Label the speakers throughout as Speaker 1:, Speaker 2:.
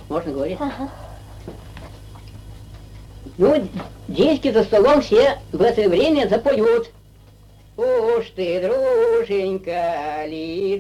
Speaker 1: можно говорить.
Speaker 2: Ага.
Speaker 1: Ну, дети за столом все в это время запоют. Уж ты, друженька, ли,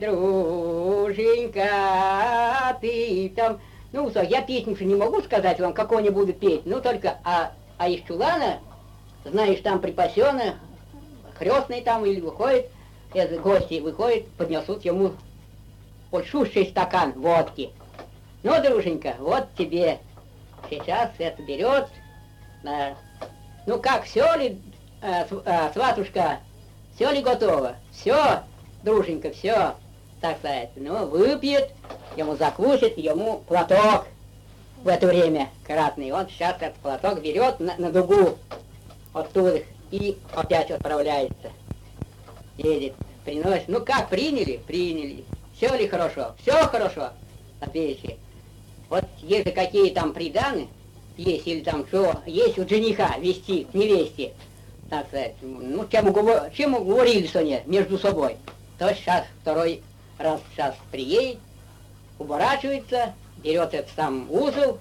Speaker 1: друженька, ты там... Ну, я песню не могу сказать вам, какой они будут петь, ну, только из чулана, знаешь, там припасено, крестный там или выходит, гости выходят, поднесут ему большущий стакан водки. Ну, друженька, вот тебе сейчас это берет. Ну, как, все ли, сватушка, все ли готово? Все, друженька, все, так сказать. Ну, выпьет, ему закусит, ему платок в это время кратный. Он сейчас этот платок берет на дугу оттуда и опять отправляется. Едет, приносит. Ну как, приняли? Приняли. Все ли хорошо? Все хорошо. Ответили. Вот если какие там приданы, есть или там что, есть у жениха вести к невесте, так сказать, ну чем уговорились они между собой, то сейчас второй раз сейчас приедет, уворачивается, берет этот сам узел,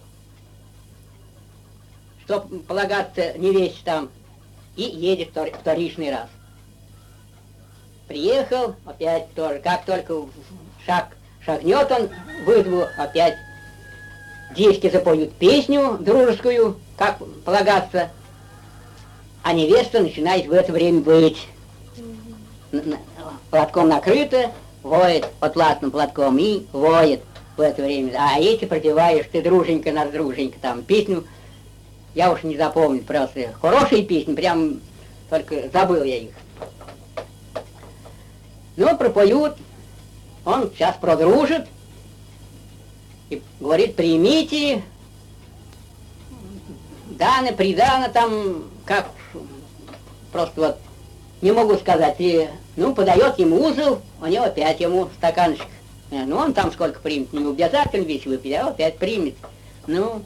Speaker 1: что полагаться невесте там, и едет вторичный раз. Приехал, опять тоже, как только шагнет он в избу, опять девки запоют песню дружескую, как полагаться, а невеста начинает в это время быть. Платком накрыта, воет атласным платком и воет в это время. А эти пропеваешь, ты, друженька, наш друженька, там песню, я уж не запомнил просто. Хорошие песни, прям только забыл я их. Ну, пропоют, он сейчас продружит и говорит, примите, даны, приданы, там, как, просто вот, не могу сказать, и, ну, подает ему узел, у него опять ему стаканчик. Ну, он там сколько примет, не обязательно весь выпить, а опять примет. Ну,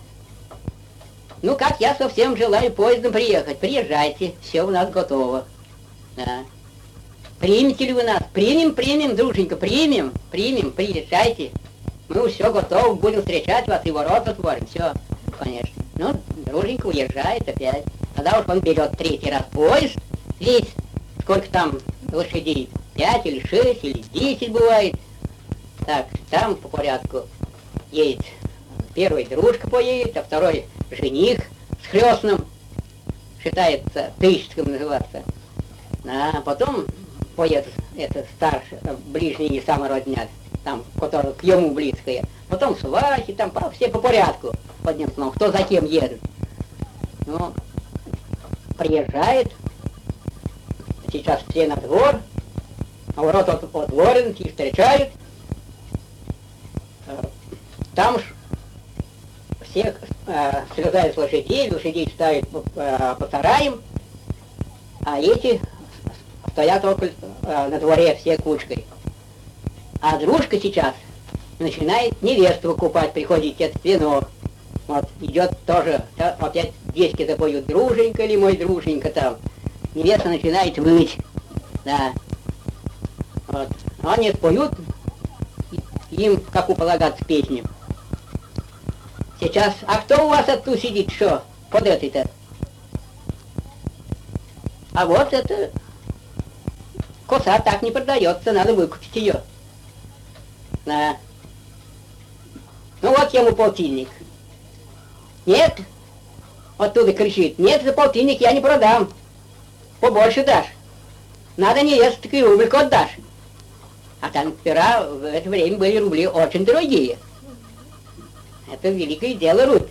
Speaker 1: как я совсем желаю поездом приехать, приезжайте, все у нас готово. Да. Примете ли вы нас? Примем, друженька, примем, приезжайте. Мы все готовы, будем встречать вас и ворота отворим, все, конечно. Ну, друженька уезжает опять. Тогда уж он берет третий раз поезд, весь, сколько там лошадей, 5 или 6 или 10 бывает. Так, там по порядку едет, первый дружка поедет, а второй жених с крестным, считается, тысячком называться. А потом поедет это старший, ближний не самый родня, там, который к ему близкое. Потом свахи, там все по порядку, одним словом, кто за кем едет. Ну, приезжает, сейчас все на двор, а ворот отворены, их встречают. Там всех слезают с лошадей ставят по сараям, а эти стоят около, на дворе все кучкой. А дружка сейчас начинает невесту выкупать, приходит этот венок. Вот, идет тоже, опять девки запоют, друженька ли мой друженька там. Невеста начинает выть, да. Вот. Они споют, им, как полагаться, песню. Сейчас, а кто у вас оттуда сидит, что, под этой-то? А вот это, коса так не продается, надо выкупить ее. Да. Ну вот ему полтинник. Нет, оттуда кричит, нет, за полтинник я не продам, побольше дашь. Надо невесту, так и рубльку отдашь. А там пера в это время были рубли очень дорогие. Это великое дело рубь.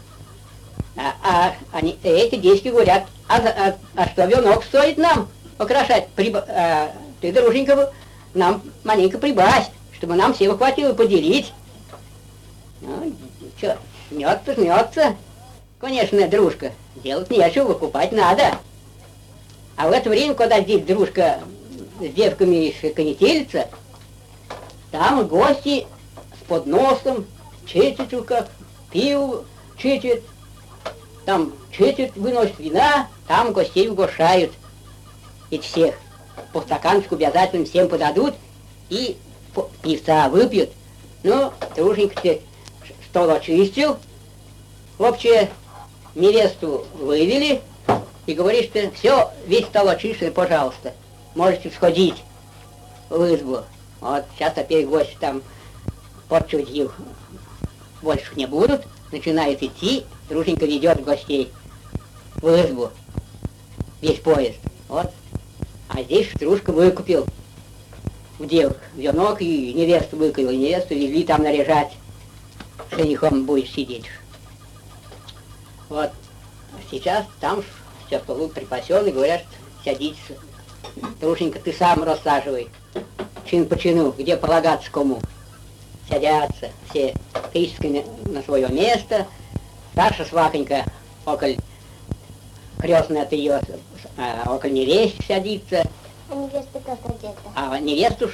Speaker 1: Эти девки говорят, а что венок стоит нам украшать? Ты, друженька, нам маленько прибавь, чтобы нам всего хватило поделить. Ну, что, жмется. Конечно, дружка, делать нечего, выкупать надо. А в это время, когда здесь дружка с девками конетелится, там гости с подносом, четверть в руках, пиво четверть, там четверть выносят вина, там гостей угощают. И всех по стаканчику обязательно всем подадут и пивца выпьют. Ну, друженька, стол очистил, вообще невесту вывели и говорит, что все, весь стол очищен, пожалуйста, можете сходить в избу. Вот сейчас опять гости там порчуть их больше не будут, начинает идти, друженька ведет гостей в избу, весь поезд. Вот. А здесь дружка выкупил удел, венок и невесту выкупил, и невесту везли там наряжать, женихом будет сидеть. Вот. Сейчас там все столу припасен и говорят, садись, друженька, ты сам рассаживай, чин по чину, где полагаться кому. Садятся все тысячи на свое место, старшая свахонька около крестной от ее, около невесты садится.
Speaker 2: А невеста как одета?
Speaker 1: А невесту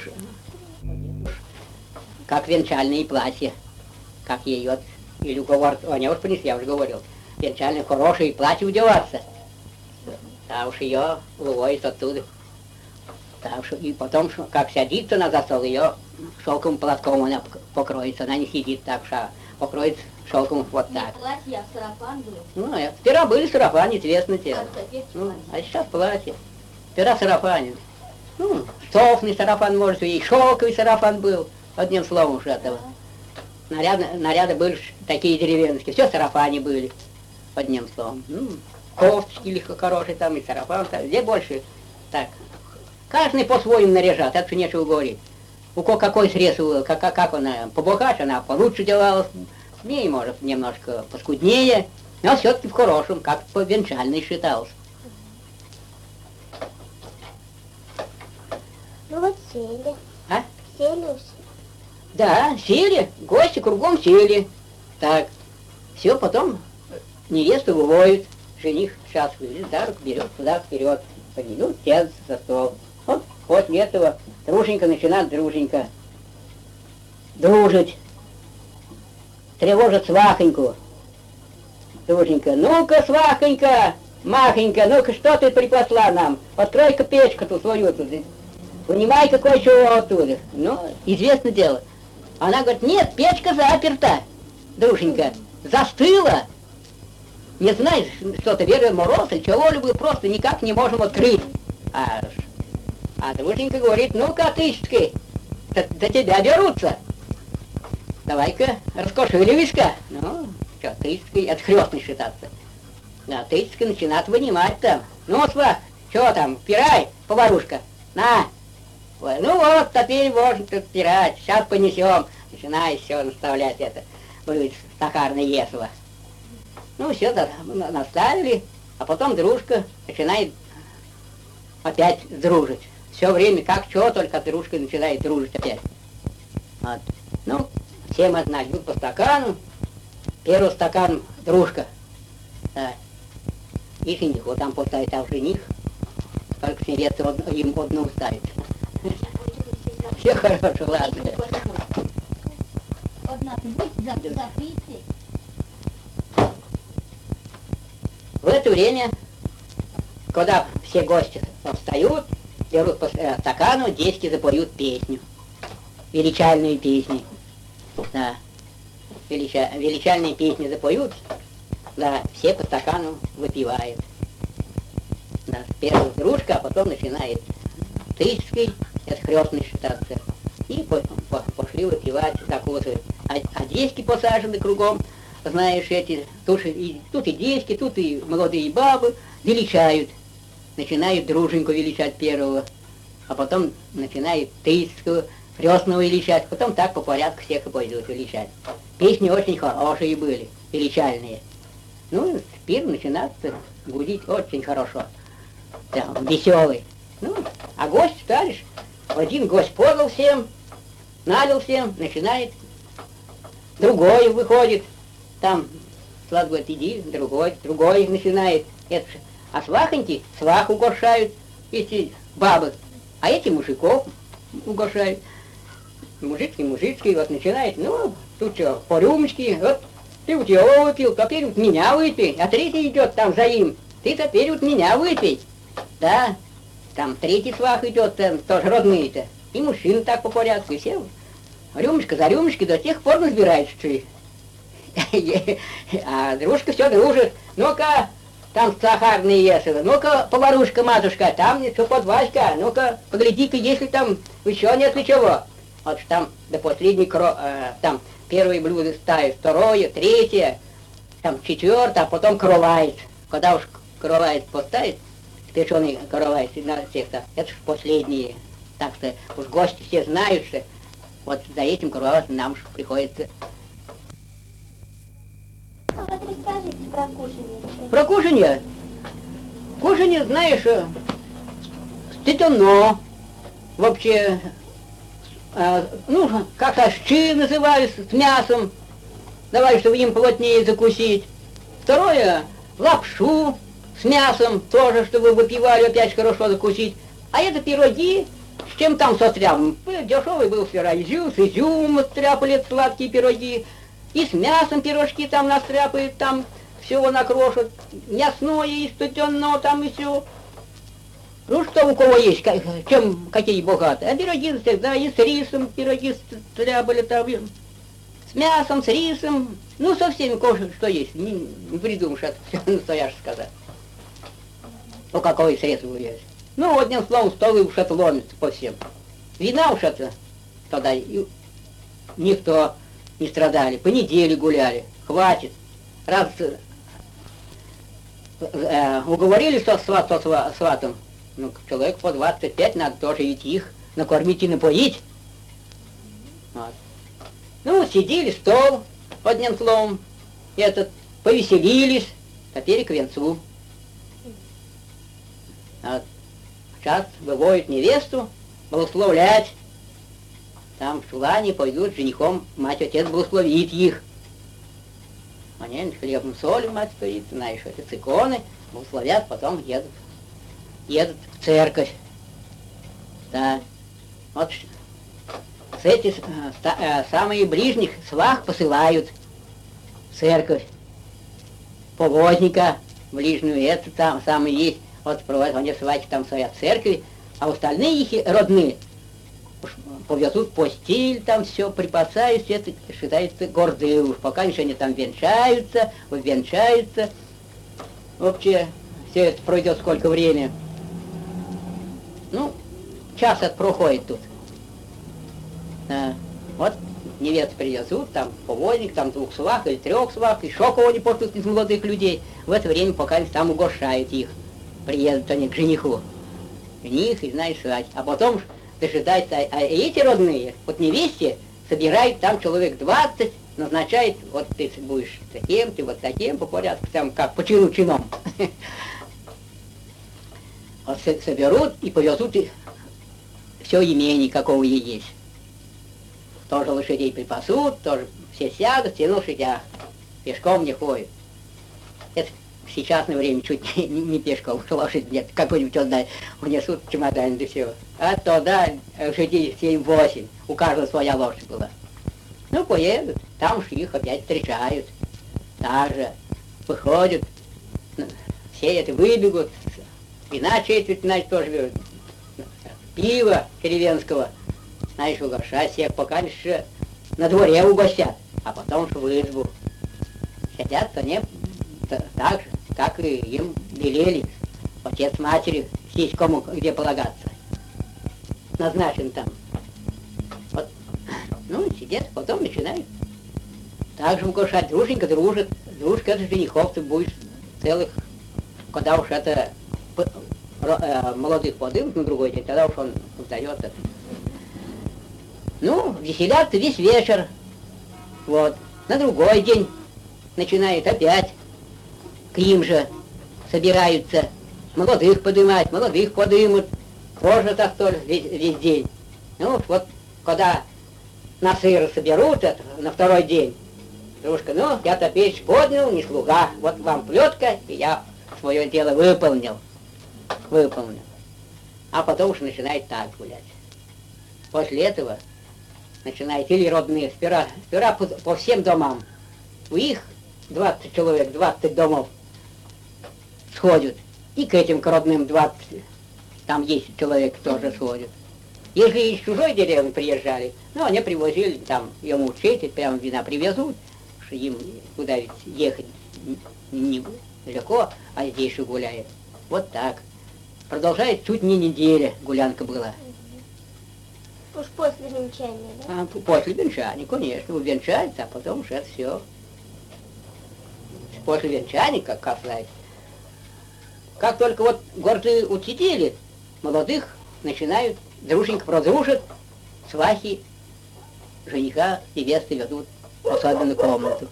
Speaker 1: как венчальные платья, как ей вот, или уговор, они уж принесли, я уже говорил, венчальные хорошие платья удеваться. А уж ее выводят оттуда. Так что, и потом, как садится она за стол, ее шелковым платком она покроется, она не сидит так, что покроет шелком вот так.
Speaker 2: Платье, а сарафан был?
Speaker 1: Ну, вчера были сарафаны, известно дело.
Speaker 2: теперь
Speaker 1: Ну, а сейчас платье. Вчера сарафаны. Ну, софный сарафан, может, и шелковый сарафан был, одним словом уж этого. Наряды были такие деревенские, все сарафаны были, одним словом. Ну, кофточки легко хорошие там, и сарафан, там, где больше так. Каждый по-своему наряжал, так что нечего говорить. У кого какой срез, как она побогаче, она получше делалась, с ней, может, немножко поскуднее, но все-таки в хорошем, как по-венчальной считалось.
Speaker 2: Ну вот сели.
Speaker 1: А?
Speaker 2: Сели все.
Speaker 1: Да, сели, гости кругом сели. Так, все, потом невесту выводит, жених сейчас вылез, за руку берет туда вперед, поведут, сядутся за стол. Вот после этого друженька начинает дружить. Тревожит свахоньку. Друженька, ну-ка, свахонька, махонька, ну-ка, что ты припасла нам? Открой-ка печку тут свою тут. Вынимай-ка кое-чего оттуда. Ну, известное дело. Она говорит, нет, печка заперта, друженька, застыла. Не знаешь, что-то Вера мороз или чего-либо, просто никак не можем открыть. А друженька говорит, ну-ка, тысячки, до тебя берутся. Давай-ка, раскошеливайся. Ну, что, тысячки, это хрестный считаться. Да, тысячки начинают вынимать там. Ну, свах, что там, пирай, поварушка, на. Ой, ну вот, теперь можно тут пирать, сейчас понесем. Начинает все наставлять это, будет сахарное есло. Ну, все наставили, а потом дружка начинает опять дружить. Все время, как что, только дружка начинает дружить опять. Вот. Ну, всем одна, идут по стакану. Первый стакан дружка. Да. И жених, вот там поставить, а жених, только с невестой им одну ставит. Все хорошо, ладно. В это время, когда все гости встают, берут по стакану, дети запоют песню. Величальные песни. Да. Величальные песни запоют, да, все по стакану выпивают. Да, первая дружка, а потом начинает тысячкой, это хрестный считаться. И пошли выпивать так вот. А дети посажены кругом, знаешь, эти, тут и дети, тут и молодые бабы величают. Начинают друженьку величать первого, а потом начинает тысячку, хрестного величать, потом так по порядку всех и пойдут величать. Песни очень хорошие были, величальные. Ну, теперь начинается гудить очень хорошо, да, веселый. Ну, а гость, старишь, один гость подал всем, налил всем, начинает, другой выходит, там, Слава говорит, иди, другой начинает. Это, а свахоньки, свах угощают, эти бабы, а эти мужиков угощают. Мужицкий, вот начинает, ну, тут что, по рюмочке, вот, ты вот его выпил, теперь вот меня выпей, а третий идет там за им, ты теперь вот меня выпей, да, там третий свах идет, там тоже родные-то, и мужчины так по порядку, и все, рюмочка за рюмочкой до тех пор разбираются, что А дружка все дружит. Ну-ка, там сахарные ясела. Ну-ка, поварушка, матушка, там что подваська. Ну-ка, погляди-ка, если там еще нет ничего. Вот там до последней там первое блюдо ставит, второе, третье, там четвертое, а потом каравай. Когда уж каравай поставит, печеный каравай на всех, это же последние. Так что уж гости все знают, что вот за этим караваем нам уж приходится.
Speaker 2: А вот расскажите про кушанье.
Speaker 1: Про кушанье? Кушанье, знаешь, стетено. Вообще, ну, как-то щи назывались с мясом. Давай, чтобы им плотнее закусить. Второе, лапшу с мясом, тоже, чтобы выпивали, опять хорошо закусить. А это пироги, с чем там состряпан. Дешевый был вчера изюм, с изюмом стряпали сладкие пироги. И с мясом пирожки там настряпают, там всего накрошат. Мясное и студенное там и все. Ну, что у кого есть, чем какие богатые. А пироги всегда и с рисом пироги стряпали там. С мясом, с рисом, ну, со всеми, что есть. Не придумаешь, это все настоящее сказать. Ну, какое средство есть. Ну, одним словом, столы уж это ломится по всем. Вина уж это тогда никто не страдали. По неделе гуляли, хватит. Раз уговорили со сватом, ну, человек по 25, надо тоже идти их накормить и напоить. Вот. Ну, сидели, стол, одним словом, повеселились, теперь к венцу. Вот. Сейчас выводят невесту, благословлять. Там в чулане пойдут с женихом, мать, отец благословит их. Они хлебом солью мать стоит, знаешь, это с иконы, благословят, потом едут в церковь. Да. Вот с этих самые ближних свах посылают в церковь. Повозника ближнюю, это там самый есть. Вот проводят, они свадьбы там стоят в церкви, а остальные их родные повезут постель, там все припасают, это считается гордые уж, пока еще они там венчаются, увенчаются. Вообще, все это пройдет сколько времени. Ну, час это проходит тут. Вот невесту привезут, там повозник, там 2 свах или 3 свах, еще кого-нибудь пошлют из молодых людей. В это время пока там угощают их. Приедут они к жениху. Жених, и знаешь, свадьба. А потом дожидаются, а эти родные, вот невесте, собирают там человек 20, назначает, вот ты будешь таким, ты вот таким, по порядку, там как по чинам. Вот соберут и повезут все имение, какого и есть. Тоже лошадей припасут, тоже все сядут, все на лошадях, пешком не ходят. Это в сейчасное время чуть не пешком, лошадь нет, какой-нибудь отдай, унесут чемодан, да все. А то, да, лошадей 7-8, у каждого своя лошадь была. Ну, поедут, там уж их опять встречают, так же, выходят, все это выбегут, вина четверть, значит, тоже берут, пиво деревенского, знаешь, угощать всех, пока еще на дворе угостят, а потом уж в избу. Сидят они так же, как и им велели, отец матери, есть кому где полагаться. Назначен там. Вот. Ну, сидят, потом начинают. Так же угощать, друженько дружит. Дружка это женихов, ты будешь целых, когда уж это молодых подымут на другой день, тогда уж он сдает это. Ну, веселятся весь вечер. Вот. На другой день начинают опять к им же собираются. Молодых подымать, молодых подымут. Тоже так тоже весь день. Ну, вот когда на сыр соберут, это, на второй день, дружка, ну, я-то печь поднял, не слуга. Вот вам плетка, и я свое дело выполнил. А потом уж начинает так гулять. После этого начинает или родные, сперва по всем домам. У их 20 человек, 20 домов сходят. И к этим к родным 20, там 10 человек тоже сходят. Если из чужой деревни приезжали, ну, они привозили там, ему учитель, прям вина привезут, им куда ведь ехать недалеко, а здесь же гуляет. Вот так. Продолжает чуть не неделя гулянка была.
Speaker 2: Уж после венчания, да?
Speaker 1: После венчания, конечно. Венчается, а потом уже все. После венчания, как сказать. Как только вот горцы учредили, молодых начинают друженько продружат, свахи жениха и невесты ведут в особенную комнату.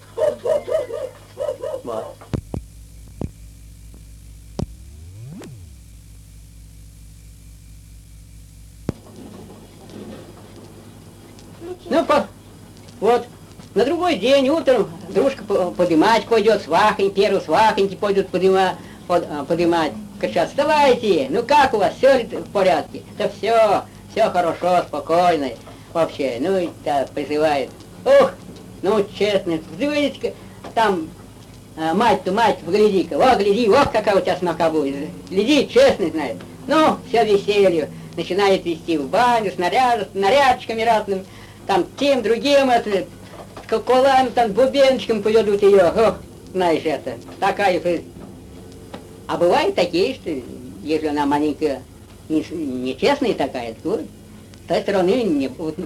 Speaker 1: Вот. Ну, вот, на другой день утром дружка поднимать пойдет, первые свахоньки пойдут поднимать. Кричат: вставайте, ну как у вас, все ли в порядке? Да все хорошо, спокойно вообще. Ну и да, призывает: ох, ну честно, взгляните-ка, там мать, погляди-ка, гляди, вот какая у тебя снока будет. Гляди, честно, знает. Ну, все веселье. Начинает вести в баню с нарядчиками разными, там тем, другим, с колоколами, там, бубенчиком поведут ее. Ох, знаешь, это, такая... А бывают такие, что если она маленькая, нечестная такая, то с той стороны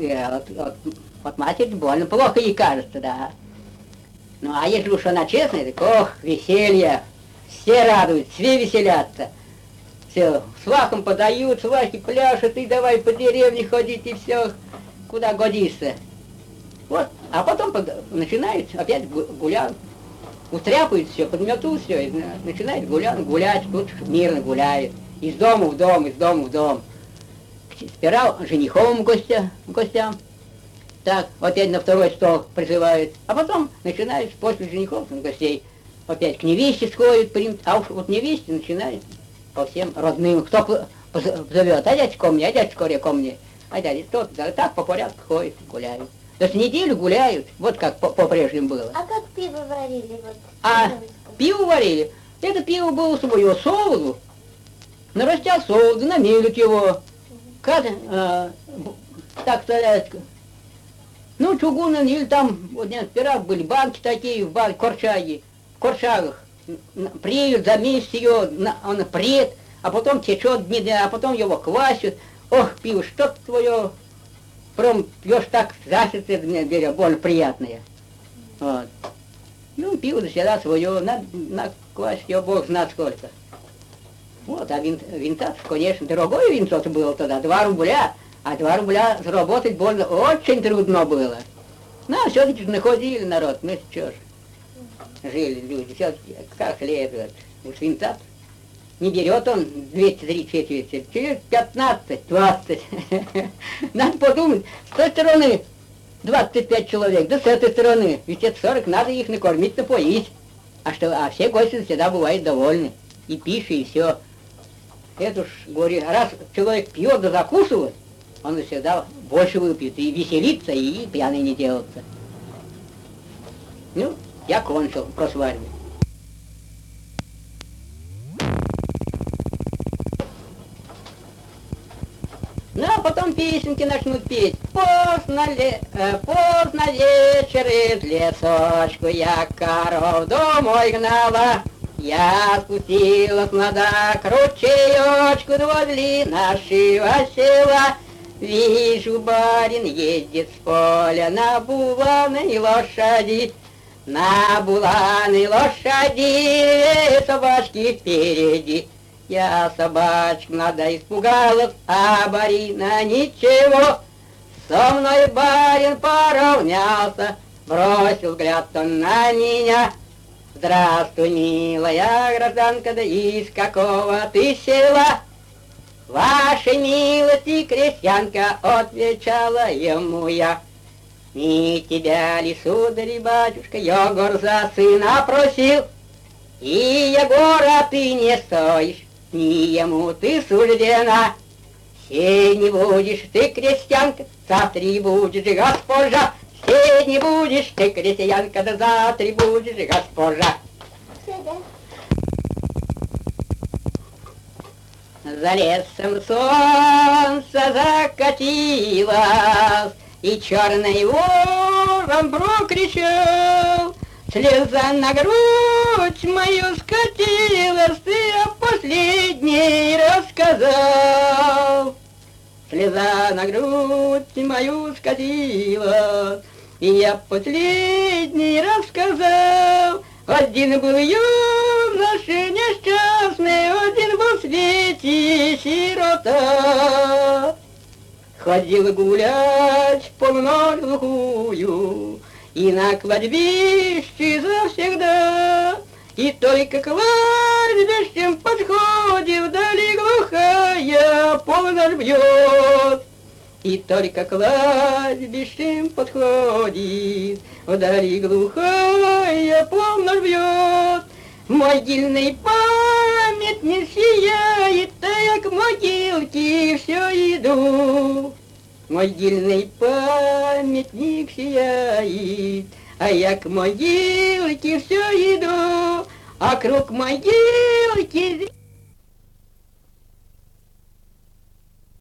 Speaker 1: от матери больно плохо ей кажется, да. Ну, а если уж она честная, так ох, веселье, все радуются, все веселятся. Все, свахам подают, свахи пляшут, и давай по деревне ходить, и все, куда годишься. Вот, а потом начинают опять гулять. Устряпают все, подметут все, и начинает гулять, тут мирно гуляет. Из дома в дом, из дома в дом. Сперва жениховым гостям. Так, опять на второй стол призывают. А потом начинают после женихов гостей опять к невесте сходят, а уж вот невесте начинает по всем родным. Кто зовет: а дядя ко мне, а дядя скорее ко мне. А дядя тот, да, так по порядку ходит, гуляют. То есть неделю гуляют, вот как по-прежнему было.
Speaker 2: А как пиво варили? Вот,
Speaker 1: пиво варили? Это пиво было свое, солоду. Нарастят солоду, намелят его. Как, так сказать, ну, чугунный, или там, вот нет, сперва были банки такие, в корчагах. Преют, замесят ее, он прет, а потом течет, а потом его квасят. Ох, пиво, что твое... Прям пьешь так, засится, мне больно приятное. Вот. Ну, пиво всегда свое, на квасить его бог знает сколько. Вот, а винта, конечно, дорогое винцо было тогда, 2 рубля. А 2 рубля заработать больно очень трудно было. Ну, а все-таки находили народ, ну что ж. Жили люди, все-таки как следует. Уж винта не берет он 200-3 четверти, через 15-20. Надо подумать, с той стороны 25 человек, да с этой стороны. Ведь это 40, надо их накормить, напоить. А все гости всегда бывают довольны. И пища, и все. Это уж, говорю, раз человек пьет да закусывает, он всегда больше выпьет. И веселится, и пьяный не делается. Ну, я кончил про свадьбу. Ну, а потом песенки начнут петь. Поздно вечер из лесочку я коров домой гнала. Я спустилась надо к ручеечку возле нашего села. Вижу, барин едет с поля на буланой лошади. На буланой лошади собачки впереди. Я собачку надо испугалась, а барина ничего. Со мной барин поравнялся, бросил взгляд он на меня. Здравствуй, милая гражданка, да из какого ты села? Вашей милости, крестьянка, отвечала ему я. Не тебя ли, сударь, батюшка, Егор за сына просил? И Егора ты не стоишь, ни ему ты суждена. Сей не будешь ты, крестьянка, завтра будешь госпожа. Сей не будешь ты, крестьянка, да завтра будешь госпожа.
Speaker 2: Все, да?
Speaker 1: За лесом солнце закатилось, и черный ворон прокричал: Слеза на грудь мою скатилась, ты о последней рассказал. Слеза на грудь мою скатилась, и я последний рассказал. Один был юноша несчастный, один был в свете сирота. Ходил гулять по ночь глухую, и на кладбище завсегда, и только кладбищем подходит, вдали глухая полночь бьет. И только кладбищем подходит, вдали глухая полночь бьет. Могильный памятник сияет, а я к могилке все иду. Могильный памятник сияет, а я к могилке все иду, а круг могилки